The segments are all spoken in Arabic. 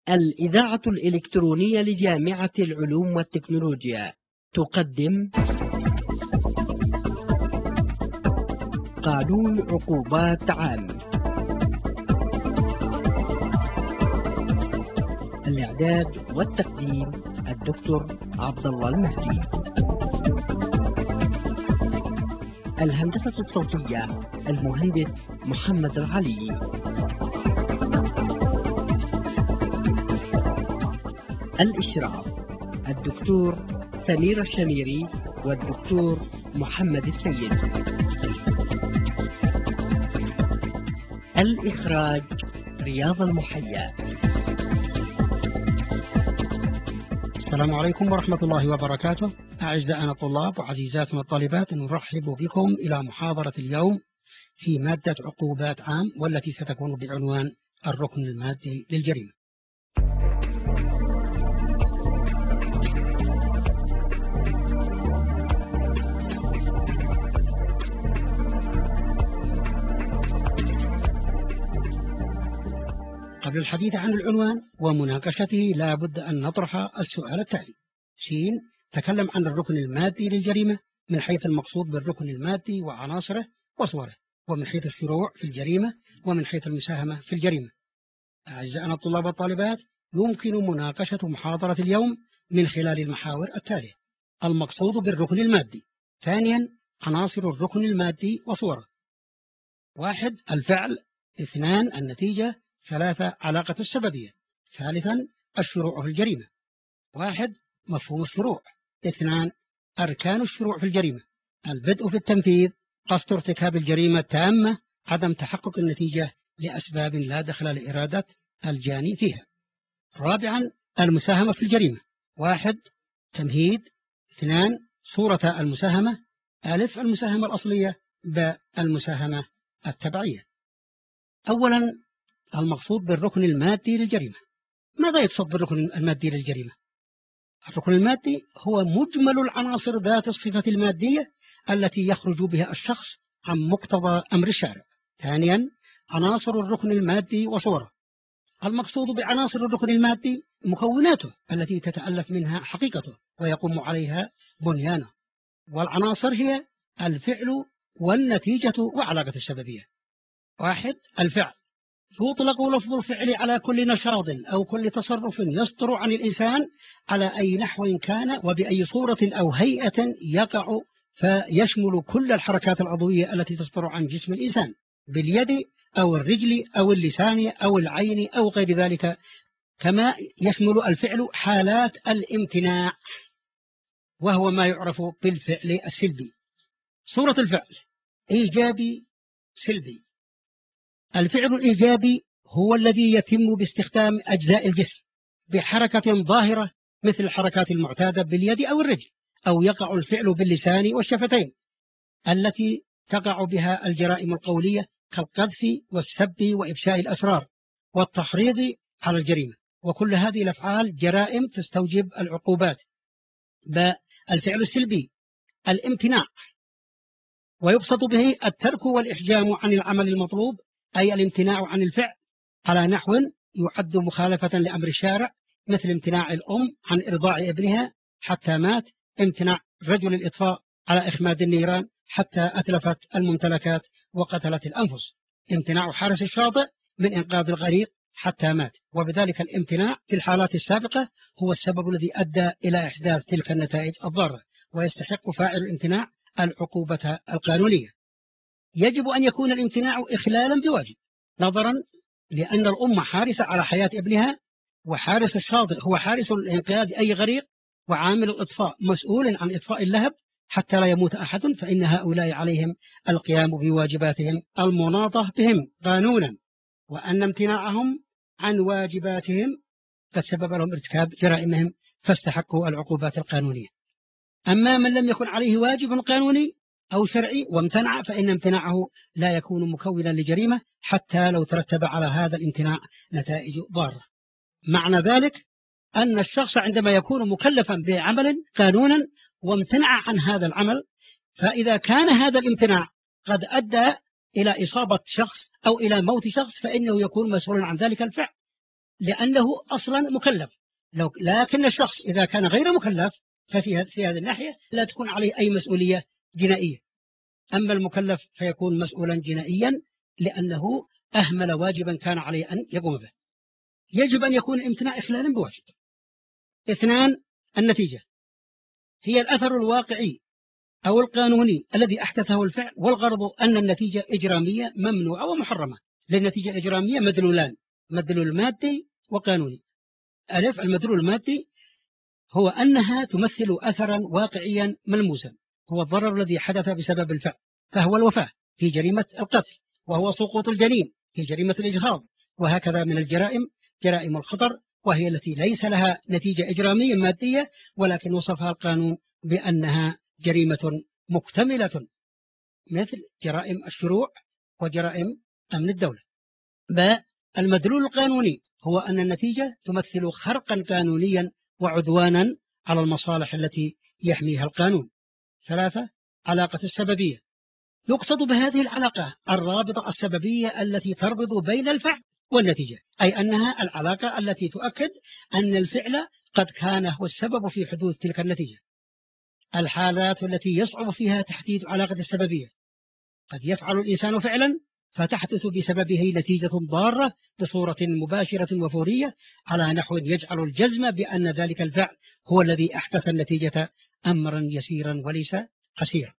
الإذاعة الإلكترونية لجامعة العلوم والتكنولوجيا تقدم قانون عقوبات عام. الإعداد والتقديم الدكتور عبد الله المهدي. الهندسة الصوتية المهندس محمد العلي. الإشراف الدكتور سمير الشميري والدكتور محمد السيد. الإخراج رياض المحيا. السلام عليكم ورحمة الله وبركاته. أعزائنا الطلاب وعزيزاتنا الطالبات، نرحب بكم إلى محاضرة اليوم في مادة عقوبات عام، والتي ستكون بعنوان الركن المادي للجريمة. قبل الحديث عن العنوان ومناقشته لا بد أن نطرح السؤال التالي: ش. تكلم عن الركن المادي للجريمة من حيث المقصود بالركن المادي وعناصره وصوره، ومن حيث الشروع في الجريمة، ومن حيث المساهمة في الجريمة. أعزائنا الطلاب والطالبات، يمكن مناقشة محاضرة اليوم من خلال المحاور التالية: المقصود بالركن المادي. ثانيا، عناصر الركن المادي وصوره. 1. الفعل. 2. النتيجة. 3. علاقة السببية. ثالثا، الشروع في الجريمة. 1. مفهوم الشروع. 2. أركان الشروع في الجريمة: البدء في التنفيذ، قصد ارتكاب الجريمة تامة، عدم تحقق النتيجة لأسباب لا دخل لإرادة الجاني فيها. 4. المساهمة في الجريمة: 1. تمهيد. 2. صورة المساهمة: ألف المساهمة الأصلية، ب المساهمة التبعية. أولا، المقصود بالركن المادي للجريمة. ماذا يقصد بالركن المادي للجريمة؟ الركن المادي هو مجمل العناصر ذات الصفة المادية التي يخرج بها الشخص عن مقتضى أمر الشارع. ثانيا، عناصر الركن المادي وصوره. المقصود بعناصر الركن المادي مكوناته التي تتألف منها حقيقته ويقوم عليها بنيانه. والعناصر هي الفعل والنتيجة وعلاقة السببية. 1. الفعل. يطلق لفظ الفعل على كل نشاط أو كل تصرف يصدر عن الإنسان على أي نحو كان وبأي صورة أو هيئة يقع، فيشمل كل الحركات العضوية التي تصدر عن جسم الإنسان باليد أو الرجل أو اللسان أو العين أو غير ذلك. كما يشمل الفعل حالات الامتناع، وهو ما يعرف بالفعل السلبي. صورة الفعل: إيجابي، سلبي. الفعل الإيجابي هو الذي يتم باستخدام أجزاء الجسم بحركة ظاهرة مثل الحركات المعتادة باليد أو الرجل، أو يقع الفعل باللسان والشفتين التي تقع بها الجرائم القولية كالقذف والسب وإفشاء الأسرار والتحريض على الجريمة. وكل هذه الأفعال جرائم تستوجب العقوبات. الفعل السلبي: الامتناع، ويقصد به الترك والإحجام عن العمل المطلوب، أي الامتناع عن الفعل على نحو يعد مخالفة لأمر الشارع، مثل امتناع الأم عن إرضاع ابنها حتى مات، امتناع رجل الإطفاء على إخماد النيران حتى أتلفت الممتلكات وقتلت الأنفس، امتناع حارس الشاطئ من إنقاذ الغريق حتى مات. وبذلك الامتناع في الحالات السابقة هو السبب الذي أدى إلى إحداث تلك النتائج الضارة، ويستحق فاعل الامتناع العقوبة القانونية. يجب أن يكون الامتناع إخلالا بواجب، نظرا لأن الأم حارسة على حياة ابنها، وحارس الشاطئ هو حارس لإنقاذ أي غريق، وعامل الإطفاء مسؤول عن إطفاء اللهب حتى لا يموت أحد، فإن هؤلاء عليهم القيام بواجباتهم المناطة بهم قانونا، وأن امتناعهم عن واجباتهم قد سبب لهم ارتكاب جرائمهم فاستحقوا العقوبات القانونية. أما من لم يكن عليه واجب قانوني أو شرعي وامتنع، فإن امتناعه لا يكون مكونا لجريمة حتى لو ترتب على هذا الامتناع نتائج ضارة. معنى ذلك أن الشخص عندما يكون مكلفا بعمل قانونا وامتنع عن هذا العمل، فإذا كان هذا الامتناع قد أدى إلى إصابة شخص أو إلى موت شخص، فإنه يكون مسؤولا عن ذلك الفعل. لأنه أصلا مكلف. لكن الشخص إذا كان غير مكلف في هذه الناحية لا تكون عليه أي مسؤولية جنائية. أما المكلف فيكون مسؤولا جنائيا لأنه أهمل واجبا كان عليه أن يقوم به. يجب أن يكون امتناع إخلال بواجب. 2. النتيجة هي الأثر الواقعي أو القانوني الذي أحدثه الفعل، والغرض أن النتيجة إجرامية ممنوعة ومحرمة. للنتيجة الإجرامية مدلولان: مدلول مادي وقانوني. ألف: المدلول المادي هو أنها تمثل أثرا واقعيا ملموسا، هو الضرر الذي حدث بسبب الفعل، فهو الوفاة في جريمة القتل، وهو سقوط الجنين في جريمة الإجهاض، وهكذا من الجرائم جرائم الخطر، وهي التي ليس لها نتيجة إجرامية مادية، ولكن وصفها القانون بأنها جريمة مكتملة، مثل جرائم الشروع وجرائم أمن الدولة. المدلول القانوني هو أن النتيجة تمثل خرقا قانونيا وعدوانا على المصالح التي يحميها القانون. 3. علاقة السببية. يقصد بهذه العلاقة الرابطة السببية التي تربط بين الفعل والنتيجة، أي أنها العلاقة التي تؤكد أن الفعل قد كان هو السبب في حدوث تلك النتيجة. الحالات التي يصعب فيها تحديد علاقة السببية: قد يفعل الإنسان فعلا فتحدث بسببه نتيجة ضارة بصورة مباشرة وفورية على نحو يجعل الجزم بأن ذلك الفعل هو الذي أحدث النتيجة أمرا يسيرا وليس قصيرا،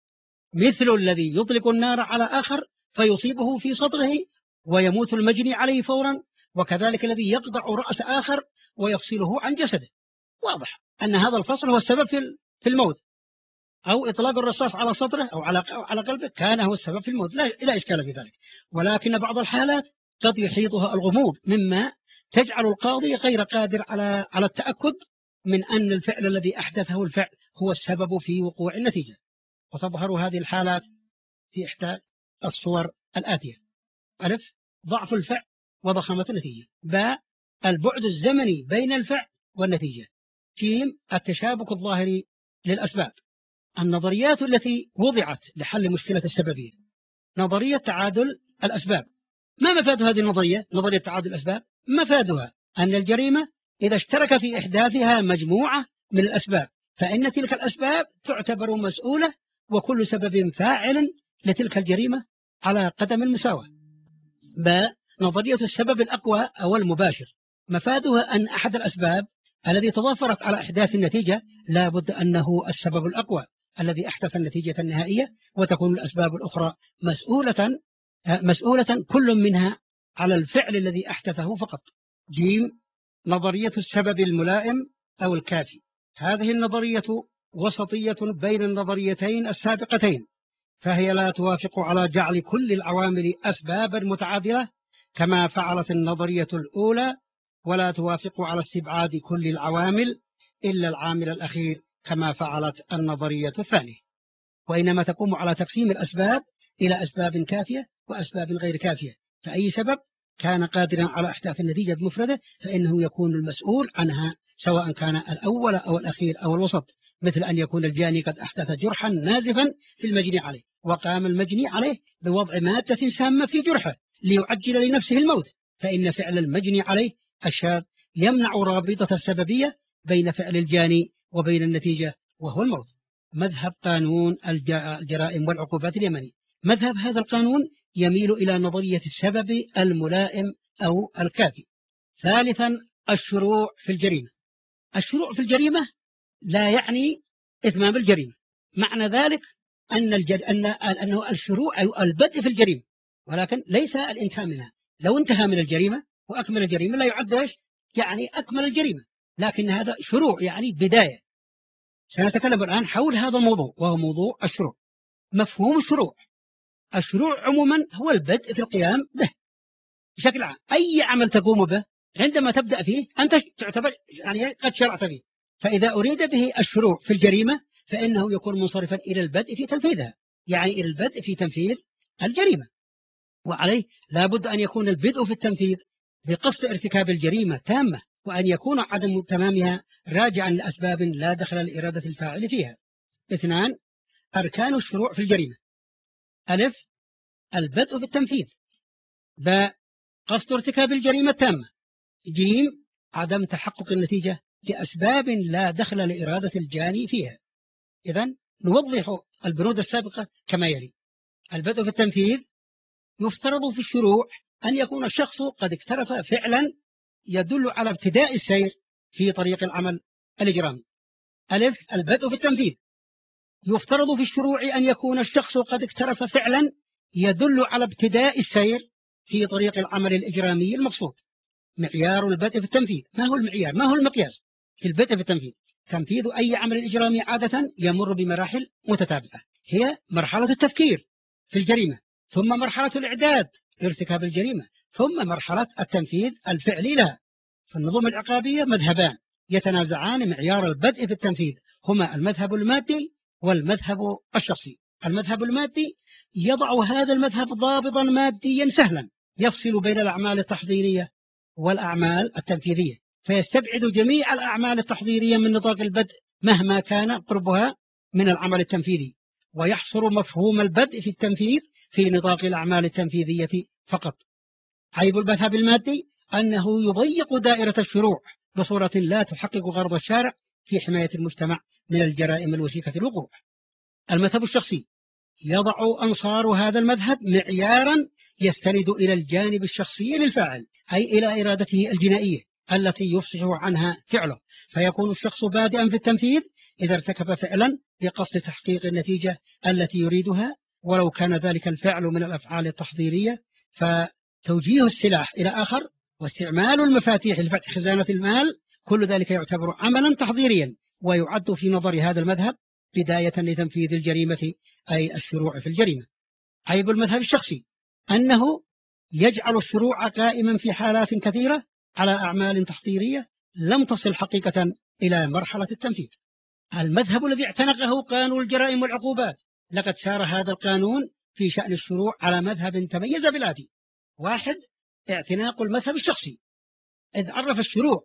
مثل الذي يطلق النار على آخر فيصيبه في صدره ويموت المجني عليه فورا، وكذلك الذي يقطع رأس آخر ويفصله عن جسده. واضح أن هذا الفصل هو السبب في الموت، أو إطلاق الرصاص على صدره أو على قلبه كان هو السبب في الموت، لا إشكال في ذلك. ولكن بعض الحالات قد يحيطها الغموض مما تجعل القاضي غير قادر على التأكد من أن الفعل الذي أحدثه الفعل هو السبب في وقوع النتيجة. وتظهر هذه الحالات في إحدى الصور الآتية: ألف: ضعف الفعل وضخامة النتيجة. باء: البعد الزمني بين الفعل والنتيجة. جيم: التشابك الظاهري للأسباب. النظريات التي وضعت لحل مشكلة السببية: نظرية تعادل الأسباب. ما مفاد هذه النظرية؟ نظرية تعادل الأسباب مفادها أن الجريمة إذا اشترك في إحداثها مجموعة من الأسباب فإن تلك الأسباب تعتبر مسؤولة، وكل سبب فاعل لتلك الجريمة على قدم المساواة. نظرية السبب الأقوى أو المباشر. مفادها أن أحد الأسباب الذي تضافرت على إحداث النتيجة لا بد أنه السبب الأقوى الذي أحدث النتيجة النهائية، وتكون الأسباب الأخرى مسؤولة كل منها على الفعل الذي أحدثه فقط. جيم: نظرية السبب الملائم أو الكافي. هذه النظرية وسطية بين النظريتين السابقتين، فهي لا توافق على جعل كل العوامل أسبابا متعادلة كما فعلت النظرية الأولى، ولا توافق على استبعاد كل العوامل إلا العامل الأخير كما فعلت النظرية الثانية، وإنما تقوم على تقسيم الأسباب إلى أسباب كافية وأسباب غير كافية، فأي سبب كان قادرا على إحداث النتيجة بمفرده فإنه يكون المسؤول عنها، سواء كان الأول أو الأخير أو الوسط، مثل أن يكون الجاني قد أحدث جرحا نازفا في المجني عليه، وقام المجني عليه بوضع مادة سامة في جرحه ليعجل لنفسه الموت، فإن فعل المجني عليه الشاذ يمنع رابطة السببية بين فعل الجاني وبين النتيجة وهو الموت. مذهب قانون الجرائم والعقوبات اليمني. مذهب هذا القانون يميل إلى نظرية السبب الملائم أو الكافي. ثالثا: الشروع في الجريمة. الشروع في الجريمة لا يعني إتمام الجريمة، معنى ذلك أنه الشروع أو البدء في الجريمة، ولكن ليس الانتهاء منها. لو انتهى من الجريمة وأكمل الجريمة لا يعد يعني أكمل الجريمة، لكن هذا شروع يعني بداية. سنتكلم الآن حول هذا الموضوع وهو موضوع الشروع. مفهوم الشروع: الشروع عموما هو البدء في القيام به بشكل عام. أي عمل تقوم به عندما تبدأ فيه أنت تعتبر يعني قد شرعت فيه، فإذا أريد به الشروع في الجريمة فإنه يكون منصرفا إلى البدء في تنفيذها، يعني إلى البدء في تنفيذ الجريمة، وعليه لا بد أن يكون البدء في التنفيذ بقصد ارتكاب الجريمة تامة، وأن يكون عدم تمامها راجعا لأسباب لا دخل لإرادة الفاعل فيها. 2. أركان الشروع في الجريمة: ألف: البدء في التنفيذ. باء: قصد ارتكاب الجريمة التامة. جيم عدم تحقق النتيجة لأسباب لا دخل لإرادة الجاني فيها. إذن نوضح البنود السابقة كما يلي: البدء في التنفيذ يفترض في الشروع أن يكون الشخص قد اقترف فعلا يدل على ابتداء السير في طريق العمل الإجرامي. ألف، البدء في التنفيذ يفترض في الشروع أن يكون الشخص قد اقترف فعلا يدل على ابتداء السير في طريق العمل الإجرامي المقصود. معيار البدء في التنفيذ، ما هو المعيار؟ ما هو المقياس في البدء في التنفيذ؟ تنفيذ أي عمل إجرامي عادة يمر بمراحل متتابعة، هي مرحلة التفكير في الجريمة، ثم مرحلة الإعداد لارتكاب الجريمة، ثم مرحلة التنفيذ الفعلي لها. فالنظم العقابية مذهبان يتنازعان معيار البدء في التنفيذ، هما المذهب المادي والمذهب الشخصي. المذهب المادي يضع هذا المذهب ضابطا ماديا سهلا يفصل بين الأعمال التحضيرية والأعمال التنفيذية، فيستبعد جميع الأعمال التحضيرية من نطاق البدء مهما كان قربها من العمل التنفيذي، ويحصر مفهوم البدء في التنفيذ في نطاق الأعمال التنفيذية فقط. عيب المذهب المادي أنه يضيق دائرة الشروع بصورة لا تحقق غرض الشارع في حماية المجتمع من الجرائم الوشيكة الوقوع. المذهب الشخصي يضع أنصار هذا المذهب معيارا يستند إلى الجانب الشخصي للفاعل، أي إلى إرادته الجنائية التي يفصح عنها فعله، فيكون الشخص بادئا في التنفيذ إذا ارتكب فعلا بقصد تحقيق النتيجة التي يريدها، ولو كان ذلك الفعل من الأفعال التحضيرية. فتوجيه السلاح إلى آخر واستعمال المفاتيح لفتح خزانة المال، كل ذلك يعتبر عملا تحضيريا، ويعد في نظر هذا المذهب بداية لتنفيذ الجريمة، أي الشروع في الجريمة. عيب المذهب الشخصي أنه يجعل الشروع قائما في حالات كثيرة على أعمال تحضيرية لم تصل حقيقة إلى مرحلة التنفيذ. المذهب الذي اعتنقه قانون الجرائم والعقوبات لقد سار هذا القانون في شأن الشروع على مذهب تميز بالآتي: واحد، اعتناق المذهب الشخصي، إذ عرف الشروع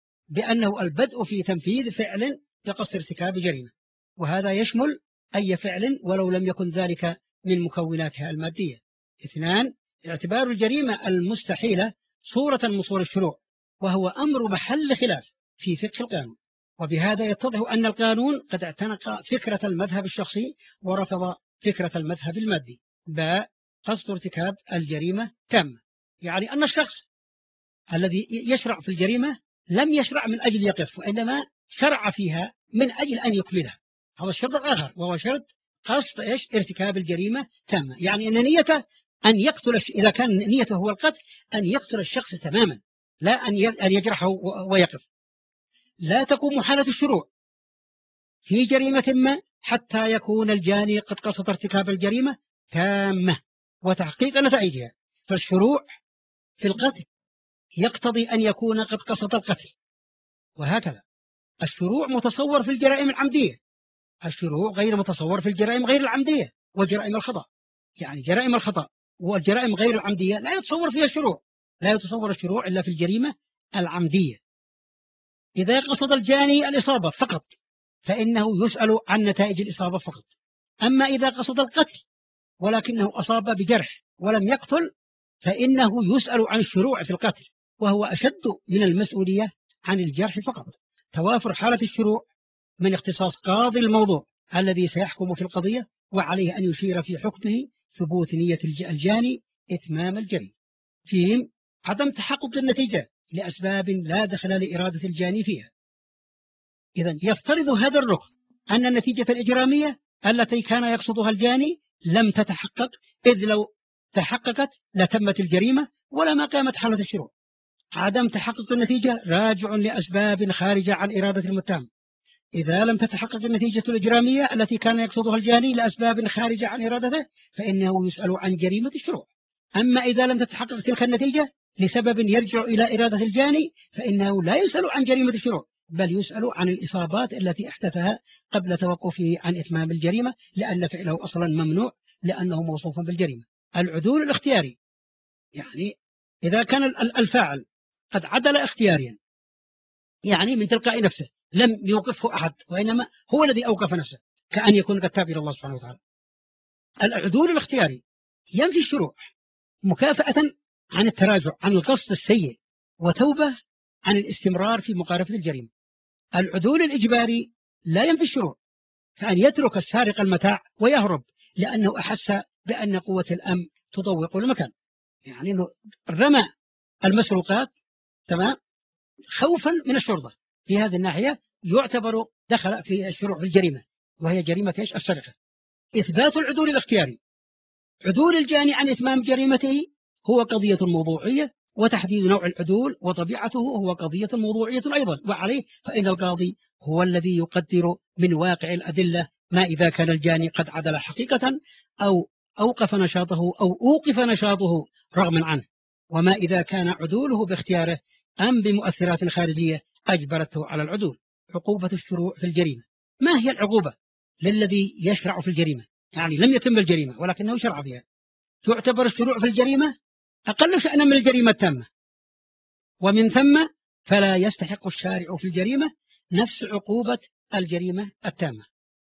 بأنه البدء في تنفيذ فعل بقصد ارتكاب جريمة، وهذا يشمل أي فعل ولو لم يكن ذلك من مكوناتها المادية. اثنان، اعتبار الجريمة المستحيلة صورة من صور الشروع، وهو أمر محل خلاف في فقه القانون، وبهذا يتضح أن القانون قد اعتنق فكرة المذهب الشخصي ورفض فكرة المذهب المادي. باء، قصد ارتكاب الجريمة تامة، يعني أن الشخص الذي يشرع في الجريمة لم يشرع من أجل يقف، وإنما شرع فيها من أجل أن يكملها. هذا الشرط الآخر، وهو شرط قصد ارتكاب الجريمة تامة، يعني أن نيته أن يقتل، إذا كان نيته هو القتل أن يقتل الشخص تماما، لا أن يجرحه ويقف. لا تقوم حالة الشروع في جريمة ما حتى يكون الجاني قد قصد ارتكاب الجريمة تامة وتحقيق نتائجها. فالشروع في القتل يقتضي أن يكون قد قصد القتل، وهكذا الشروع متصور في الجرائم العمدية، الشروع غير متصور في الجرائم غير العمدية وجرائم الخطأ. يعني جرائم الخطأ والجرائم غير العمدية لا يتصور فيها الشروع، لا يتصور الشروع إلا في الجريمة العمدية. إذا قصد الجاني الإصابة فقط فإنه يسأل عن نتائج الإصابة فقط. أما إذا قصد القتل ولكنه أصاب بجرح ولم يقتل فإنه يسأل عن الشروع في القتل، وهو أشد من المسؤولية عن الجرح فقط. توافر حالة الشروع من اختصاص قاضي الموضوع الذي سيحكم في القضية، وعليه أن يشير في حكمه ثبوت نية الجاني إتمام الجريمة. فيهم عدم تحقق النتيجة لأسباب لا دخل لإرادة الجاني فيها. إذن يفترض هذا الركن أن النتيجة الإجرامية التي كان يقصدها الجاني لم تتحقق، إذ لو تحققت لتمت الجريمة ولما قامت حالة الشروع. عدم تحقق النتيجة راجع لأسباب خارجة عن إرادة المتهم. إذا لم تتحقق النتيجة الإجرامية التي كان يقصدها الجاني لأسباب خارجة عن إرادته فإنه يسأل عن جريمة الشروع. أما إذا لم تتحقق تلك النتيجة لسبب يرجع إلى إرادة الجاني فإنه لا يسأل عن جريمة الشروع، بل يسأل عن الإصابات التي احدثها قبل توقفه عن إتمام الجريمة، لأن فعله أصلا ممنوع لأنه موصوف بالجريمة. العدول الاختياري، يعني إذا كان الفاعل قد عدل اختياريا، يعني من تلقاء نفسه لم يوقفه أحد وإنما هو الذي أوقف نفسه، كأن يكون قد تاب إلى الله سبحانه وتعالى. العدول الاختياري ينفي الشروع مكافأة عن التراجع عن القصد السيء وتوبة عن الاستمرار في مقارفة الجريمة. العدول الإجباري لا ينفي الشروع، كأن يترك السارق المتاع ويهرب لأنه أحس بأن قوة الأمن تضوق المكان، يعني أنه رمى المسروقات تمام خوفا من الشرطة. في هذه الناحية يعتبر دخل في الشروع في الجريمة، وهي جريمة السرقة. إثبات العدول الاختياري، عدول الجاني عن إتمام جريمته هو قضية موضوعية، وتحديد نوع العدول وطبيعته هو قضية موضوعية أيضا، وعليه فإن القاضي هو الذي يقدر من واقع الأدلة ما إذا كان الجاني قد عدل حقيقة أو أوقف نشاطه رغما عنه، وما إذا كان عدوله باختياره أم بمؤثرات خارجية أجبرته على العدول. عقوبة الشروع في الجريمة، ما هي العقوبة للذي يشرع في الجريمة؟ يعني لم يتم الجريمة ولكنه شرع بها. تعتبر الشروع في الجريمة أقل شأنا من الجريمة التامة، ومن ثم فلا يستحق الشارع في الجريمة نفس عقوبة الجريمة التامة.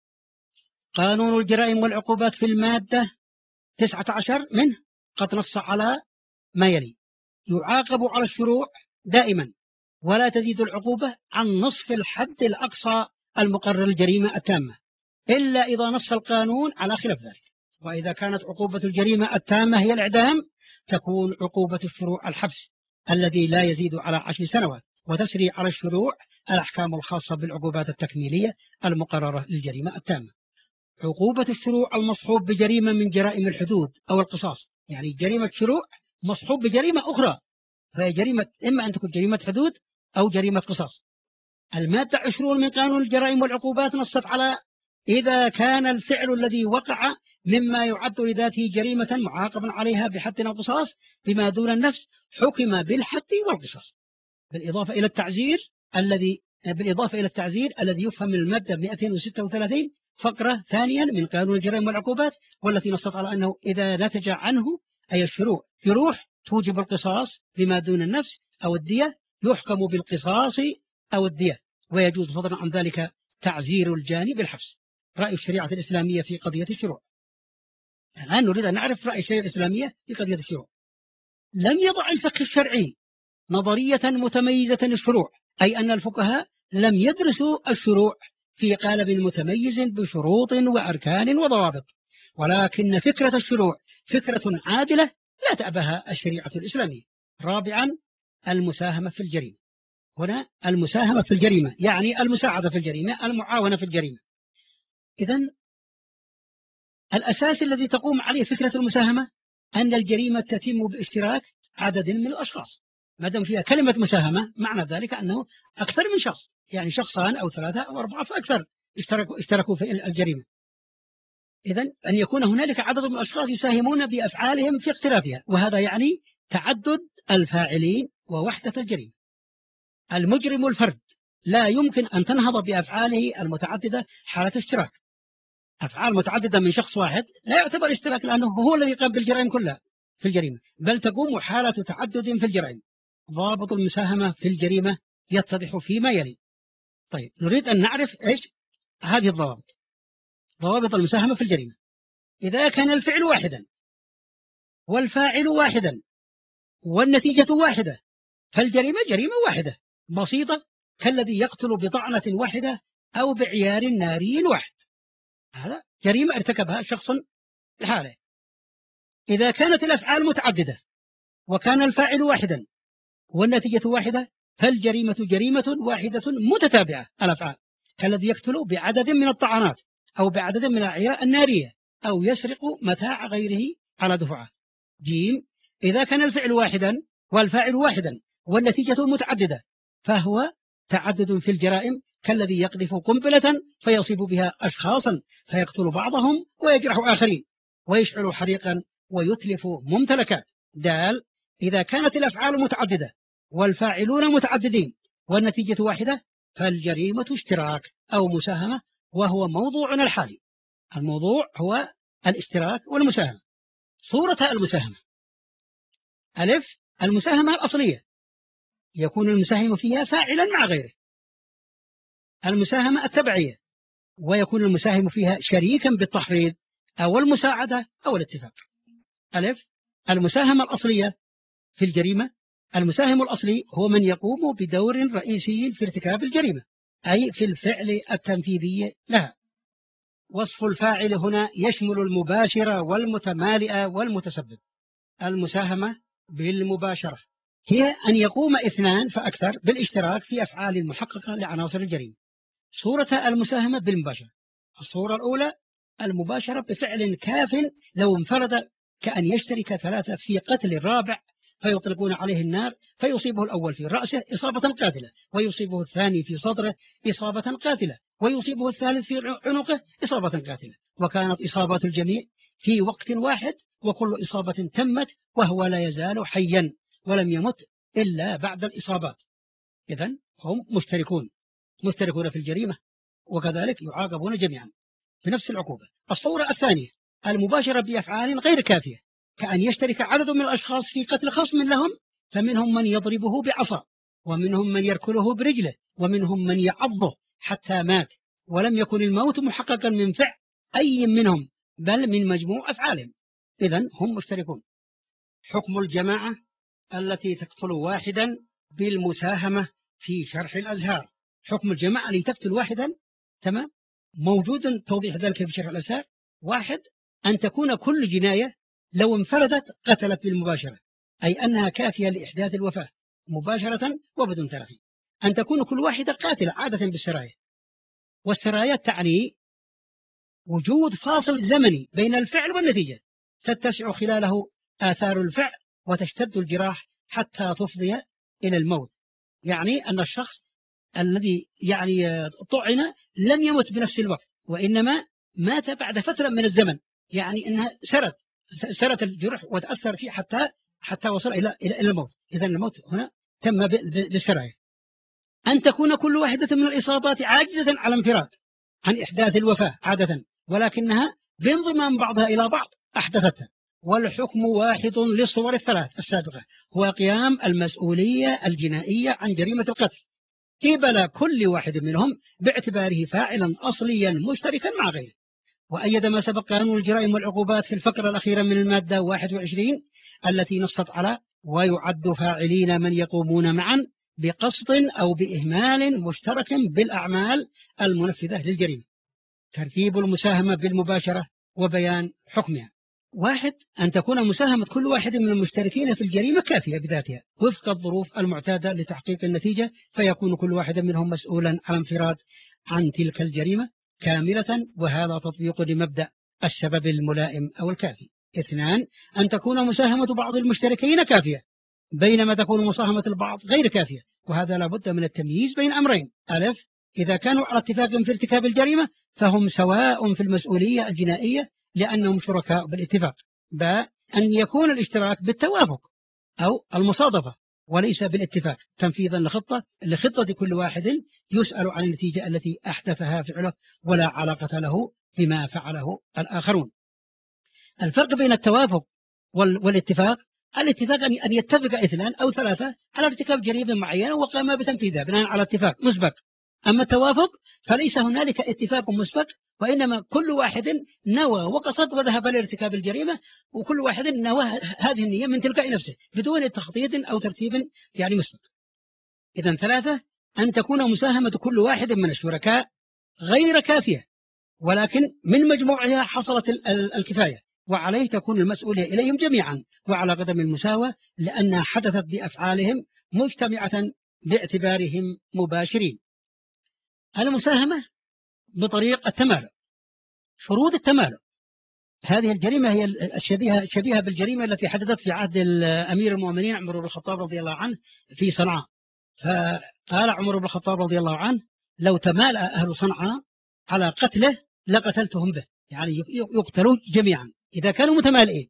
قانون الجرائم والعقوبات في المادة 19 منه قد نص على ما يلي: يعاقب على الشروع دائما ولا تزيد العقوبة عن نصف الحد الأقصى المقرر للجريمة التامة، إلا إذا نص القانون على خلاف ذلك. وإذا كانت عقوبة الجريمة التامة هي الإعدام، تكون عقوبة الشروع الحبس الذي لا يزيد على 10 سنوات، وتسري على الشروع الأحكام الخاصة بالعقوبات التكميلية المقررة للجريمة التامة. عقوبة الشروع المصحوب بجريمة من جرائم الحدود أو القصاص، يعني جريمة شروع مصحوب بجريمة أخرى، فهي جريمة إما أن تكون جريمة حدود أو جريمة قصاص. المادة 20 من قانون الجرائم والعقوبات نصت على إذا كان الفعل الذي وقع مما يعد لذاته جريمة معاقبا عليها بحد أو قصاص بما دون النفس حكم بالحد والقصاص، بالإضافة إلى التعزير الذي يفهم من المادة 236 فقرة ثانيا من قانون الجرائم والعقوبات، والتي نصت على أنه إذا نتج عنه أي الشروع جروح توجب القصاص بما دون النفس أو الدية يحكم بالقصاص أو الدية، ويجوز فضلا عن ذلك تعزير الجاني بالحبس. رأي الشريعة الإسلامية في قضية الشروع. الآن نريد أن نعرف رأي الشريعة الإسلامية في قضية الشروع. لم يضع الفقه الشرعي نظرية متميزة للشروع، أي أن الفقهاء لم يدرسوا الشروع في قالب متميز بشروط وأركان وضوابط، ولكن فكرة الشروع فكرة عادلة لا تأبها الشريعة الإسلامية. رابعا، المساهمة في الجريمة. هنا المساهمة في الجريمة يعني المساعدة في الجريمة، المعاونة في الجريمة. إذن الأساس الذي تقوم عليه فكرة المساهمة أن الجريمة تتم باشتراك عدد من الأشخاص. ما دام فيها كلمة مساهمة معنى ذلك أنه أكثر من شخص، يعني شخصان أو ثلاثة أو أربعة فأكثر اشتركوا في الجريمة. إذن أن يكون هنالك عدد من الأشخاص يساهمون بأفعالهم في اقترافها، وهذا يعني تعدد الفاعلين ووحدة الجريمة. المجرم الفرد لا يمكن أن تنهض بأفعاله المتعددة حالة اشتراك. أفعال متعددة من شخص واحد لا يعتبر اشتراك، لأنه هو الذي قام بالجرائم كلها في الجريمة، بل تقوم حالة تعدد في الجرائم. ضابط المساهمة في الجريمة يتضح فيما يلي. طيب نريد أن نعرف إيش هذه الضوابط. ضوابط المساهمة في الجريمة: إذا كان الفعل واحدا والفاعل واحدا والنتيجة واحدة فالجريمة جريمة واحدة بسيطة، كالذي يقتل بطعنة واحدة أو بعيار ناري واحد، هذا جريمة ارتكبها شخص لحاله. إذا كانت الأفعال متعددة وكان الفاعل واحدا والنتيجة واحدة فالجريمة جريمة واحدة متتابعة الأفعال، كالذي يقتل بعدد من الطعنات أو بعدد من الأعياء النارية أو يسرق متاع غيره على دفعة. جيم، إذا كان الفعل واحدا والفاعل واحدا والنتيجة متعددة فهو تعدد في الجرائم، كالذي يقذف قنبلة فيصيب بها أشخاصا فيقتل بعضهم ويجرح آخرين ويشعل حريقا ويتلف ممتلكات. دال، إذا كانت الأفعال متعددة والفاعلون متعددين والنتيجة واحدة فالجريمة اشتراك أو مساهمة، وهو موضوعنا الحالي. الموضوع هو الاشتراك والمساهمة. صورة المساهمة: ألف، المساهمة الأصلية يكون المساهم فيها فاعلا مع غيره. المساهمة التبعية ويكون المساهم فيها شريكا بالتحريض أو المساعدة أو الاتفاق. ألف، المساهمة الأصلية في الجريمة المساهم الأصلي هو من يقوم بدور رئيسي في ارتكاب الجريمة، أي في الفعل التنفيذي لها. وصف الفاعل هنا يشمل المباشر والمتمالئ والمتسبب. المساهمة بالمباشرة هي أن يقوم اثنان فأكثر بالاشتراك في أفعال محققة لعناصر الجريمة. صورة المساهمة بالمباشرة: الصورة الأولى المباشرة بفعل كاف لو انفرد، كأن يشترك ثلاثة في قتل الرابع فيطلقون عليه النار فيصيبه الأول في رأسه إصابة قاتلة، ويصيبه الثاني في صدره إصابة قاتلة، ويصيبه الثالث في عنقه إصابة قاتلة، وكانت إصابات الجميع في وقت واحد، وكل إصابة تمت وهو لا يزال حيا ولم يمت إلا بعد الإصابات. إذن هم مشتركون في الجريمة، وكذلك يعاقبون جميعا بنفس العقوبة. الصورة الثانية المباشرة بأفعال غير كافية، كأن يشترك عدد من الأشخاص في قتل خصم لهم، فمنهم من يضربه بعصا، ومنهم من يركله برجله، ومنهم من يعضه حتى مات، ولم يكن الموت محققا من فعل أي منهم بل من مجموع أفعالهم. إذن هم مشتركون. حكم الجماعة التي تقتل واحدا بالمساهمة في شرح الأزهار. حكم الجماعة التي تقتل واحدا، تمام، موجود توضيح ذلك في شرح الأزهار. واحد، أن تكون كل جناية لو انفردت قتلت بالمباشرة، أي أنها كافية لإحداث الوفاة مباشرة وبدون تراخي. أن تكون كل واحدة قاتلة عادة بالسرايا، والسرايا تعني وجود فاصل زمني بين الفعل والنتيجة تتسع خلاله آثار الفعل وتشتد الجراح حتى تفضي إلى الموت. يعني أن الشخص الذي طعن لم يمت بنفس الوقت، وإنما مات بعد فترة من الزمن، يعني أنها سرت الجرح وتأثر فيه حتى وصل إلى الموت. إذن الموت هنا تم بالسراية. أن تكون كل واحدة من الإصابات عاجزة على انفراد عن إحداث الوفاة عادة، ولكنها بانضمام بعضها إلى بعض أحدثتها. والحكم واحد للصور الثلاث السابقة، هو قيام المسؤولية الجنائية عن جريمة القتل قبل كل واحد منهم باعتباره فاعلا أصليا مشتركا مع غيره. وأيد ما سبق قانون الجرائم والعقوبات في الفقرة الأخيرة من المادة 21 التي نصت على ويعد فاعلين من يقومون معا بقصد أو بإهمال مشترك بالأعمال المنفذة للجريمة. ترتيب المساهمة بالمباشرة وبيان حكمها. واحد، أن تكون مساهمة كل واحد من المشتركين في الجريمة كافية بذاتها وفق الظروف المعتادة لتحقيق النتيجة، فيكون كل واحد منهم مسؤولا عن انفراد عن تلك الجريمة كاملة، وهذا تطبيق لمبدأ السبب الملائم أو الكافي. اثنان، أن تكون مساهمة بعض المشتركين كافية بينما تكون مساهمة البعض غير كافية، وهذا لابد من التمييز بين أمرين: ألف، إذا كانوا على اتفاق في ارتكاب الجريمة فهم سواء في المسؤولية الجنائية لأنهم شركاء بالاتفاق. باء، أن يكون الاشتراك بالتوافق أو المصادفة وليس بالاتفاق تنفيذا لخطة كل واحد يسأل عن النتيجة التي أحدثها فعله ولا علاقة له بما فعله الآخرون. الفرق بين التوافق والاتفاق: الاتفاق أن يتفق اثنان أو ثلاثة على ارتكاب جريمة معينة وقام بتنفيذها بناء على اتفاق مسبق. أما التوافق فليس هنالك اتفاق مسبق، وإنما كل واحد نوى وقصد وذهب لارتكاب الجريمة، وكل واحد نوى هذه النية من تلقاء نفسه بدون تخطيط أو ترتيب مسبق. إذن ثلاثة، أن تكون مساهمة كل واحد من الشركاء غير كافية، ولكن من مجموعها حصلت الكفاية، وعليه تكون المسؤولية إليهم جميعا وعلى قدم المساواة، لأنها حدثت بأفعالهم مجتمعة باعتبارهم مباشرين. المساهمة بطريق التمالؤ. شروط التمالؤ: هذه الجريمة هي الشبيهة بالجريمة التي حدثت في عهد أمير المؤمنين عمر بن الخطاب رضي الله عنه في صنعاء. فقال عمر بن الخطاب رضي الله عنه: لو تمالأ أهل صنعاء على قتله لقتلتهم به، يعني يقتلون جميعا إذا كانوا متمالئين.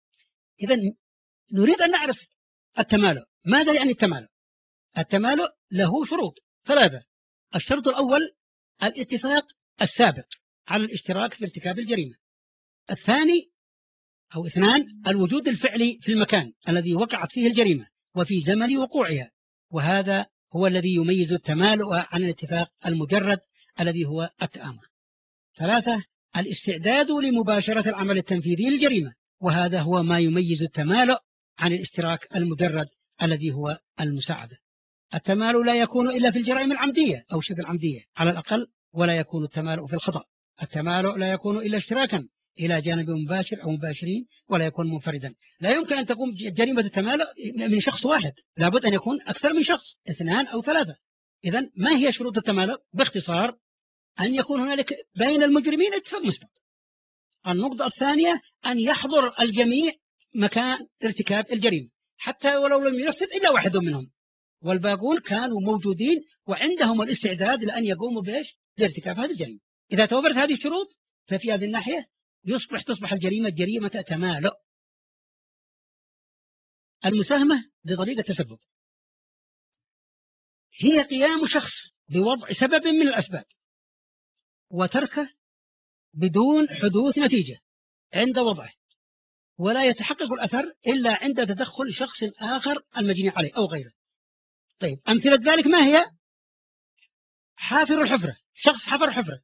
إذن نريد أن نعرف التمالؤ. ماذا يعني التمالؤ؟ التمالؤ له شروط ثلاثة. الشرط الأول الاتفاق السابق على الاشتراك في ارتكاب الجريمة. الثاني أو اثنان الوجود الفعلي في المكان الذي وقعت فيه الجريمة وفي زمن وقوعها، وهذا هو الذي يميز التمالؤ عن الاتفاق المجرد الذي هو التآمر. ثلاثة الاستعداد لمباشرة العمل التنفيذي للجريمة، وهذا هو ما يميز التمالؤ عن الاشتراك المجرد الذي هو المساعدة. التمالؤ لا يكون إلا في الجرائم العمدية أو شبه العمدية على الأقل، ولا يكون التمالؤ في الخطأ. التمالؤ لا يكون إلا اشتراكا إلى جانب مباشر أو مباشرين، ولا يكون منفردا. لا يمكن أن تقوم جريمة التمالؤ من شخص واحد، لابد أن يكون أكثر من شخص، 2 أو 3. إذن ما هي شروط التمالؤ؟ باختصار أن يكون هنالك بين المجرمين اتفاق مسبق. النقطة الثانية أن يحضر الجميع مكان ارتكاب الجريمة، حتى ولو لم ينفذ إلا واحد منهم، والباقون كانوا موجودين وعندهم الاستعداد لأن يقوموا بارتكاب هذه الجريمة. إذا توفرت هذه الشروط ففي هذه الناحية تصبح الجريمة جريمة تمالؤ. المساهمة بطريقة التسبب هي قيام شخص بوضع سبب من الأسباب وتركه بدون حدوث نتيجة عند وضعه، ولا يتحقق الأثر إلا عند تدخل شخص آخر المجني عليه أو غيره. طيب، أمثلة ذلك ما هي؟ حافر الحفرة، شخص حفر حفرة.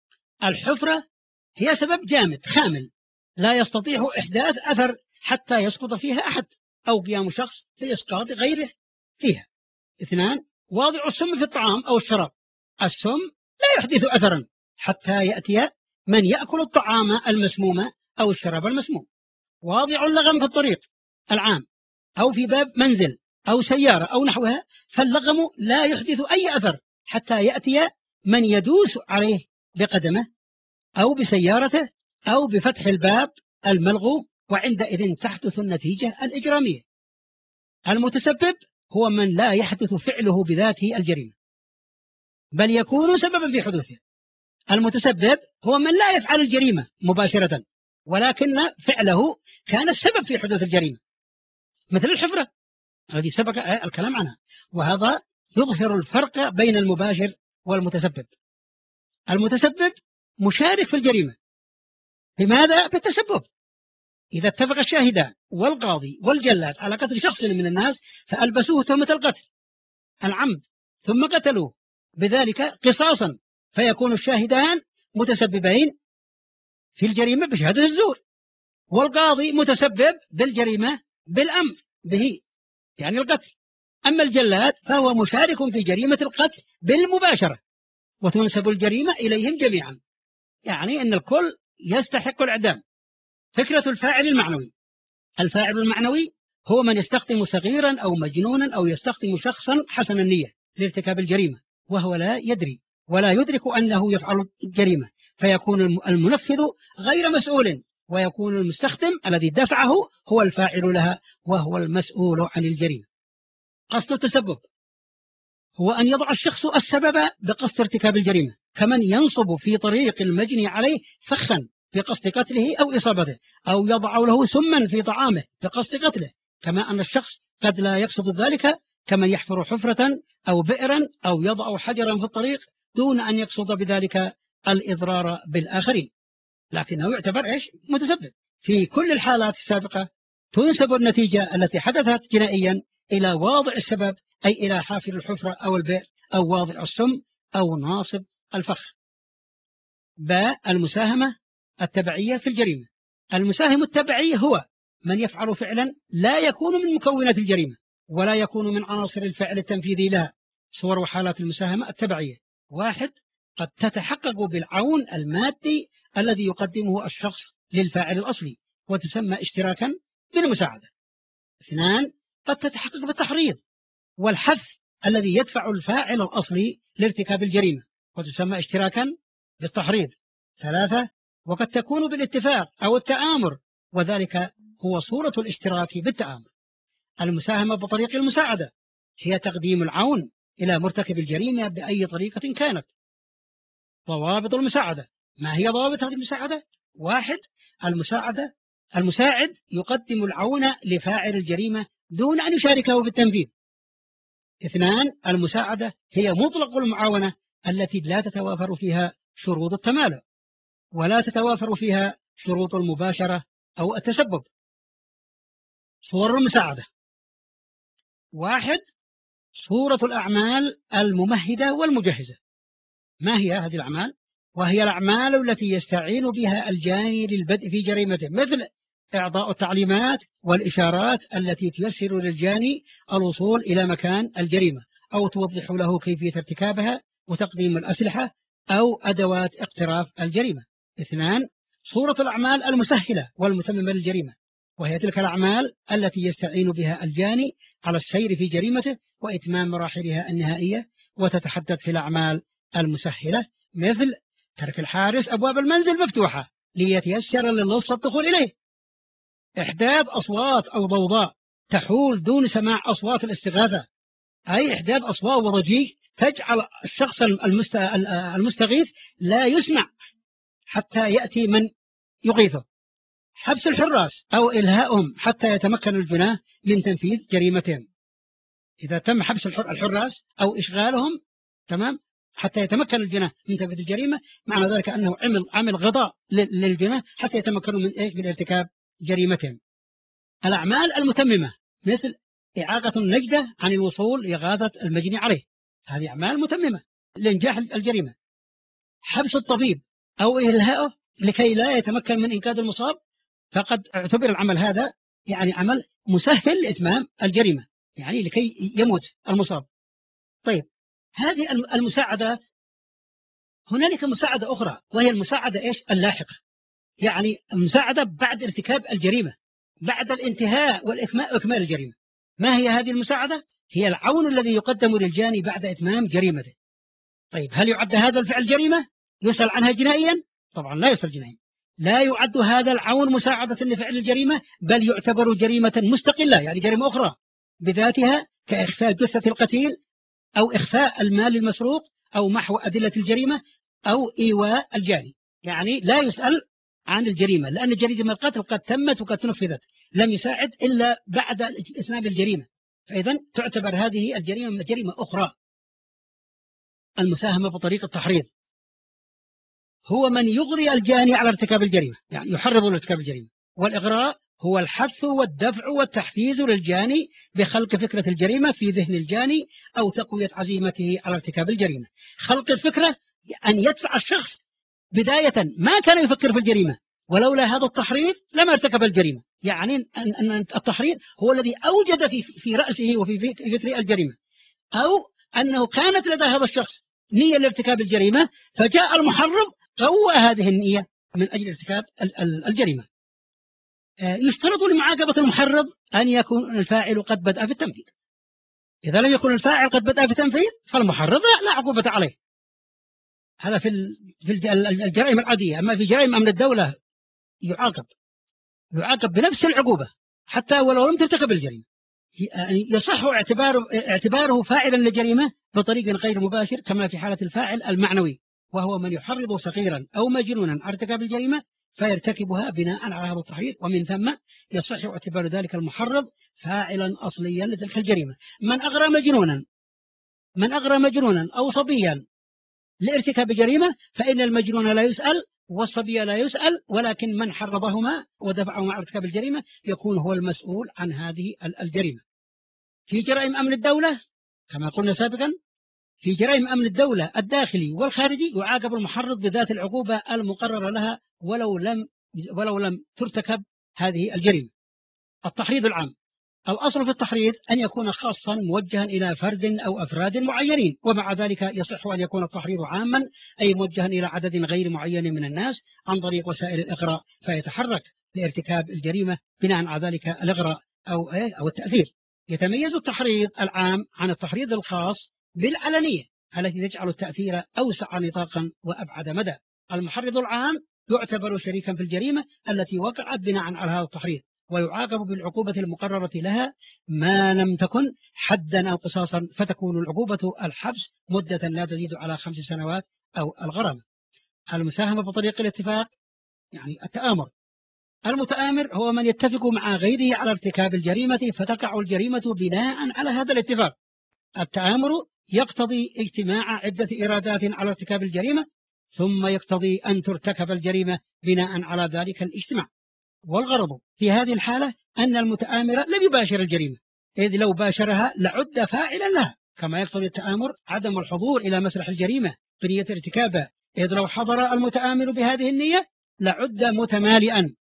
الحفرة هي سبب جامد خامل لا يستطيع إحداث أثر حتى يسقط فيها أحد، أو قيام شخص بإسقاط غيره فيها. 2، واضع السم في الطعام أو الشراب. السم لا يحدث أثرا حتى يأتي من يأكل الطعام المسموم أو الشراب المسموم. واضع اللغم في الطريق العام أو في باب منزل أو سيارة أو نحوها، فاللغم لا يحدث أي أثر حتى يأتي من يدوس عليه بقدمه أو بسيارته أو بفتح الباب الملغو، وعندئذ تحدث النتيجة الإجرامية. المتسبب هو من لا يحدث فعله بذاته الجريمة، بل يكون سببا في حدوثها. المتسبب هو من لا يفعل الجريمة مباشرة، ولكن فعله كان السبب في حدوث الجريمة، مثل الحفرة الذي سبق الكلام عنها. وهذا يظهر الفرق بين المباشر والمتسبب. المتسبب مشارك في الجريمة. لماذا؟ بالتسبب. إذا اتفق الشاهدان والقاضي والجلاد على قتل شخص من الناس فألبسوه تهمة القتل العمد ثم قتلوه، بذلك قصاصا، فيكون الشاهدان متسببين في الجريمة بشهادة الزور، والقاضي متسبب بالجريمة بالأمر به يعني القتل. أما الجلاد فهو مشارك في جريمة القتل بالمباشرة، وتنسب الجريمة إليهم جميعا، يعني أن الكل يستحق الإعدام. فكرة الفاعل المعنوي. الفاعل المعنوي هو من يستخدم صغيرا أو مجنونا أو يستخدم شخصا حسن النية لارتكاب الجريمة وهو لا يدري ولا يدرك أنه يفعل الجريمة، فيكون المنفذ غير مسؤول، ويكون المستخدم الذي دفعه هو الفاعل لها وهو المسؤول عن الجريمة. قصد التسبب هو أن يضع الشخص السبب بقصد ارتكاب الجريمة، كمن ينصب في طريق المجني عليه فخا في قصد قتله أو إصابته، أو يضع له سما في طعامه بقصد قتله، كما أن الشخص قد لا يقصد ذلك، كمن يحفر حفرة أو بئرا أو يضع حجرا في الطريق دون أن يقصد بذلك الإضرار بالآخرين، لكنه يعتبر متسبب. في كل الحالات السابقة تنسب النتيجة التي حدثت جنائيا إلى واضع السبب، أي إلى حافر الحفرة أو البئر أو واضع السم أو ناصب الفخ. المساهمة التبعية في الجريمة. المساهم التبعي هو من يفعل فعلا لا يكون من مكونات الجريمة ولا يكون من عناصر الفعل التنفيذي لها. صور وحالات المساهمة التبعية: 1، قد تتحقق بالعون المادي الذي يقدمه الشخص للفاعل الأصلي وتسمى اشتراكا بالمساعدة. 2، قد تتحقق بالتحريض والحث الذي يدفع الفاعل الأصلي لارتكاب الجريمة وتسمى اشتراكا بالتحريض. 3، وقد تكون بالاتفاق أو التآمر، وذلك هو صورة الاشتراك بالتآمر. المساهمة بطريق المساعدة هي تقديم العون إلى مرتكب الجريمة بأي طريقة كانت. ضوابط المساعدة. ما هي ضوابط هذه المساعدة؟ 1، المساعد يقدم العون لفاعل الجريمة دون أن يشاركه في التنفيذ. 2، المساعدة هي مطلق المعاونة التي لا تتوافر فيها شروط التمالؤ ولا تتوافر فيها شروط المباشرة أو التسبب. صور المساعدة: 1، صورة الأعمال الممهدة والمجهزة. ما هي هذه الأعمال؟ وهي الأعمال التي يستعين بها الجاني للبدء في جريمته، مثل إعطاء التعليمات والإشارات التي تيسر للجاني الوصول إلى مكان الجريمة، أو توضح له كيفية ارتكابها وتقديم الأسلحة أو أدوات اقتراف الجريمة. 2. صورة الأعمال المسهلة والمتممة للجريمة، وهي تلك الأعمال التي يستعين بها الجاني على السير في جريمته وإتمام مراحلها النهائية. وتتحدث في الأعمال المسهلة مثل ترك الحارس أبواب المنزل مفتوحة ليتيسر للص الدخول إليه، إحداث أصوات أو ضوضاء تحول دون سماع أصوات الاستغاثة، أي إحداث أصوات وضجيج تجعل الشخص المستغيث لا يسمع حتى يأتي من يغيثه. حبس الحراس أو إلهائهم حتى يتمكن الجناه من تنفيذ جريمتهم. إذا تم حبس الحراس أو إشغالهم تمام حتى يتمكن الجناه من تنفيذ الجريمة، معنى ذلك أنه عمل غضاء للجناه حتى يتمكنوا من ارتكاب جريمتهم. الأعمال المتممة مثل إعاقة النجدة عن الوصول لإغاثة المجني عليه، هذه أعمال متممة لإنجاح الجريمة. حبس الطبيب أو إلهائه لكي لا يتمكن من إنقاذ المصاب، فقد اعتبر العمل هذا يعني عمل مسهل لإتمام الجريمة، يعني لكي يموت المصاب. طيب، هذه المساعدات هنالك مساعدة أخرى وهي المساعدة اللاحقة، يعني المساعدة بعد ارتكاب الجريمة، بعد الانتهاء وإكمال الجريمة. ما هي هذه المساعدة؟ هي العون الذي يقدم للجاني بعد إتمام جريمته. طيب، هل يعد هذا الفعل جريمة يسأل عنها جنائيا؟ طبعا لا يسأل جنائيا. لا يعد هذا العون مساعدة لفعل الجريمة، بل يعتبر جريمة مستقلة، يعني جريمة أخرى بذاتها كإخفاء جثة القتيل أو إخفاء المال المسروق أو محو أدلة الجريمة أو إيواء الجاني. يعني لا يسأل عن الجريمة، لأن جريمة القتل قد تمت وقد تنفذت، لم يساعد إلا بعد إتمام الجريمة، فإذا تعتبر هذه الجريمة جريمة أخرى. المساهمة بطريق التحريض هو من يغري الجاني على ارتكاب الجريمة، يعني يحرض على ارتكاب الجريمة. والإغراء هو الحث والدفع والتحفيز للجاني بخلق فكرة الجريمة في ذهن الجاني أو تقوية عزيمته على ارتكاب الجريمة. خلق الفكرة أن يدفع الشخص بداية ما كان يفكر في الجريمة، ولولا هذا التحريض لما ارتكب الجريمة. يعني أن التحريض هو الذي أوجد في رأسه وفي فكر الجريمة، أو أنه كانت لدى هذا الشخص نية لارتكاب الجريمة، فجاء المحرض قوى هذه النية من أجل ارتكاب الجريمة. يشترط لمعاقبة المحرض أن يكون الفاعل قد بدأ في التنفيذ. إذا لم يكن الفاعل قد بدأ في التنفيذ فالمحرض لا عقوبة عليه. هذا في الجرائم العادية. أما في جرائم أمن الدولة يعاقب بنفس العقوبة حتى ولو لم ترتكب الجريمة. يعني يصح اعتباره فاعلا لجريمة بطريق غير مباشر، كما في حالة الفاعل المعنوي، وهو من يحرض صغيرا أو مجنونا على ارتكاب الجريمة فيرتكبها بناء على هذا التحريض، ومن ثم يصح اعتبار ذلك المحرض فاعلا أصليا لتلك الجريمة. من أغرى مجنونا أو صبيا لارتكاب جريمة فإن المجنون لا يسأل والصبي لا يسأل، ولكن من حرضهما ودفعهما على ارتكاب الجريمة يكون هو المسؤول عن هذه الجريمة. في جرائم أمن الدولة كما قلنا سابقا، في جرائم أمن الدولة الداخلي والخارجي يعاقب المحرض بذات العقوبة المقررة لها ولو لم ترتكب هذه الجريمة. التحريض العام، الأصل في التحريض أن يكون خاصا موجها إلى فرد أو أفراد معينين، ومع ذلك يصح أن يكون التحريض عاما أي موجها إلى عدد غير معين من الناس عن طريق وسائل الإغراء فيتحرك لارتكاب الجريمة بناء على ذلك الإغراء أو التأثير. يتميز التحريض العام عن التحريض الخاص بالعلنية التي تجعل التأثير أوسع نطاقا وأبعد مدى. المحرض العام يعتبر شريكا في الجريمة التي وقعت بناء على هذا التحريض، ويعاقب بالعقوبة المقررة لها ما لم تكن حدا أو قصاصا، فتكون العقوبة الحبس مدة لا تزيد على 5 سنوات أو الغرامة. المساهمة بطريق الاتفاق، يعني التآمر. المتآمر هو من يتفق مع غيره على ارتكاب الجريمة فتقع الجريمة بناء على هذا الاتفاق. التآمر يقتضي اجتماع عدة إرادات على ارتكاب الجريمة، ثم يقتضي أن ترتكب الجريمة بناء على ذلك الاجتماع. والغرض في هذه الحالة أن المتآمر لم يباشر الجريمة، إذ لو باشرها لعد فاعلا لها، كما يقتضي التآمر عدم الحضور إلى مسرح الجريمة بنية ارتكابها، إذ لو حضر المتآمر بهذه النية لعد متمالئا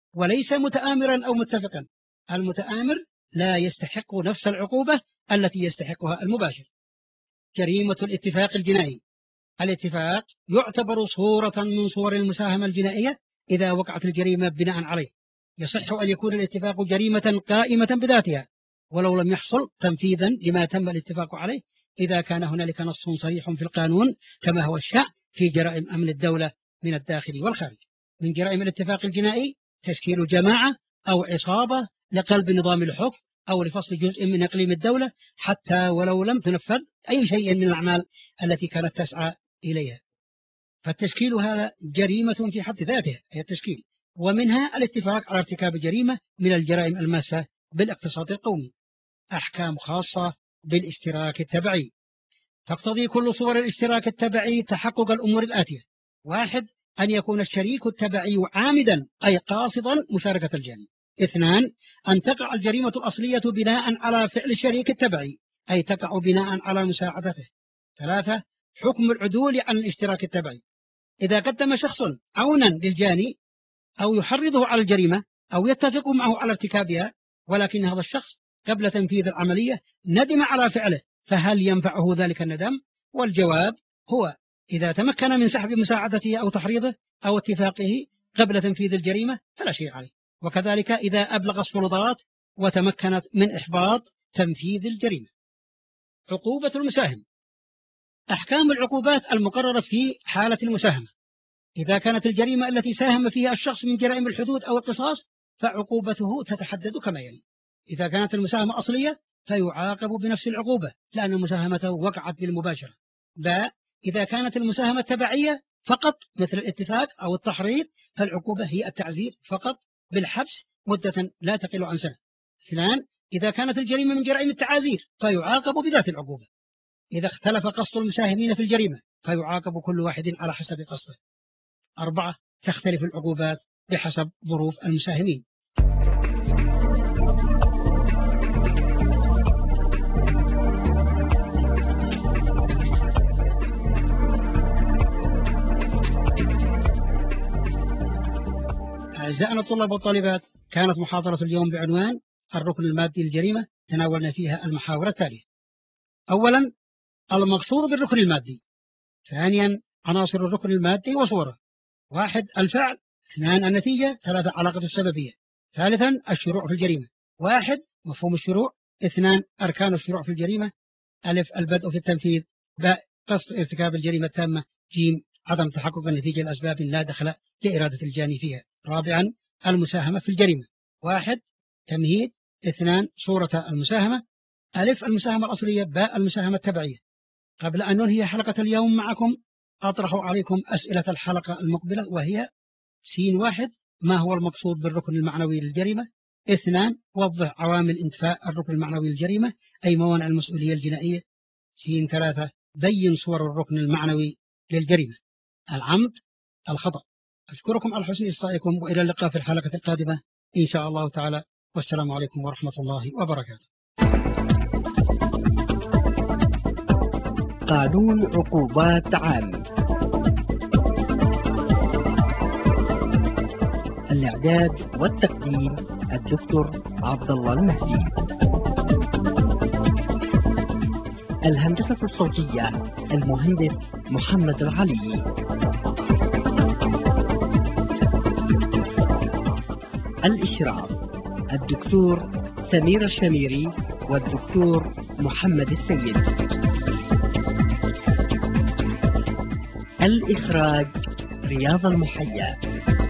وليس متآمرا أو متفقا. المتآمر لا يستحق نفس العقوبة التي يستحقها المباشر. جريمة الاتفاق الجنائي. الاتفاق يعتبر صورة من صور المساهمة الجنائية إذا وقعت الجريمة بناء عليه. يصح أن يكون الاتفاق جريمة قائمة بذاتها ولو لم يحصل تنفيذا لما تم الاتفاق عليه، إذا كان هنالك نص صريح في القانون كما هو الشأن في جرائم أمن الدولة من الداخل والخارج. من جرائم الاتفاق الجنائي تشكيل جماعة أو عصابة لقلب نظام الحكم أو لفصل جزء من إقليم الدولة حتى ولو لم تنفذ أي شيء من الأعمال التي كانت تسعى إليها. فالتشكيل هذا جريمة في حد ذاته، هي التشكيل، ومنها الاتفاق على ارتكاب جريمة من الجرائم الماسة بالاقتصاد القومي. أحكام خاصة بالاشتراك التبعي. تقتضي كل صور الاشتراك التبعي تحقق الأمور الآتية: 1. أن يكون الشريك التبعي عامدا أي قاصدا مشاركة الجاني. 2. أن تقع الجريمة الأصلية بناء على فعل الشريك التبعي أي تقع بناء على مساعدته. 3. حكم العدول عن الاشتراك التبعي. إذا قدم شخص عونا للجاني أو يحرضه على الجريمة أو يتفق معه على ارتكابها، ولكن هذا الشخص قبل تنفيذ العملية ندم على فعله، فهل ينفعه ذلك الندم؟ والجواب هو إذا تمكن من سحب مساعدته أو تحريضه أو اتفاقه قبل تنفيذ الجريمة فلا شيء عليه. وكذلك إذا أبلغ السلطات وتمكنت من إحباط تنفيذ الجريمة. عقوبة المساهم. أحكام العقوبات المقررة في حالة المساهمة. إذا كانت الجريمة التي ساهم فيها الشخص من جرائم الحدود أو القصاص فعقوبته تتحدد كما يلي: إذا كانت المساهمة أصلية فيعاقب بنفس العقوبة لأن مساهمته وقعت بالمباشرة. إذا كانت المساهمة تبعية فقط مثل الاتفاق أو التحريض فالعقوبة هي التعزير فقط بالحبس مدة لا تقل عن سنة. 2. إذا كانت الجريمة من جرائم التعازير فيعاقب بذات العقوبة. إذا اختلف قصد المساهمين في الجريمة فيعاقب كل واحد على حسب قصده. 4. تختلف العقوبات بحسب ظروف المساهمين. أعزائنا الطلاب والطالبات، كانت محاضرة اليوم بعنوان الركن المادي للجريمة. تناولنا فيها المحاور التالية: أولا المقصود بالركن المادي. ثانيا عناصر الركن المادي وصوره: 1. الفعل. 2. النتيجة. 3. علاقة السببية. ثالثا الشروع في الجريمة: 1. مفهوم الشروع. 2. أركان الشروع في الجريمة: ألف البدء في التنفيذ. باء قصد ارتكاب الجريمة التامة. جيم عدم تحقق النتيجة لأسباب لا دخل لإرادة الجاني فيها. رابعا المساهمة في الجريمة: 1. تمهيد. 2. صورة المساهمة. ألف المساهمة الأصلية. باء المساهمة التبعية. قبل أن ننهي حلقة اليوم معكم أطرح عليكم أسئلة الحلقة المقبلة، وهي: 1. ما هو المقصود بالركن المعنوي للجريمة؟ 2. وضح عوامل انتفاء الركن المعنوي للجريمة أي موانع المسؤولية الجنائية. 3. بين صور الركن المعنوي للجريمة: العمد، الخطأ. أشكركم على حسن إصغائكم، وإلى اللقاء في الحلقة القادمة إن شاء الله تعالى، والسلام عليكم ورحمة الله وبركاته. قانون عقوبات عام. الإعداد والتقديم الدكتور عبد الله المهدي. الهندسة الصوتية المهندس محمد العلي. الإشراف الدكتور سمير الشميري والدكتور محمد السيد. الإخراج رياض المحيا.